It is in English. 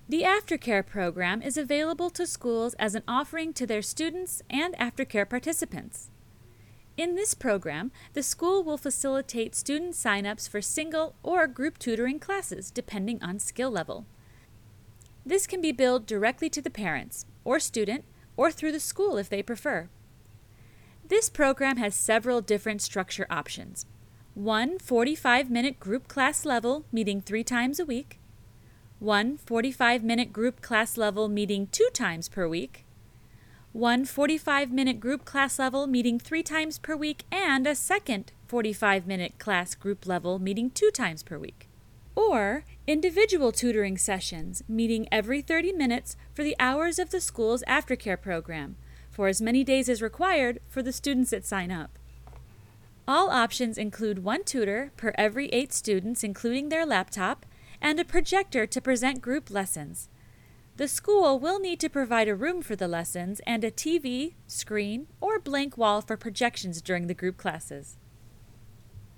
The aftercare program is available to schools as an offering to their students and aftercare participants. In this program, the school will facilitate student sign-ups for single or group tutoring classes depending on skill level. This can be billed directly to the parents or student or through the school if they prefer. This program has several different structure options. One 45-minute group class level meeting 3 times a week, one 45-minute group class level meeting 2 times per week, one 45-minute group class level meeting 3 times per week, and a second 45-minute class group level meeting 2 times per week. Or individual tutoring sessions meeting every 30 minutes for the hours of the school's aftercare program, for as many days as required for the students that sign up. All options include 1 tutor per every 8 students, including their laptop, and a projector to present group lessons. The school will need to provide a room for the lessons and a TV, screen, or blank wall for projections during the group classes.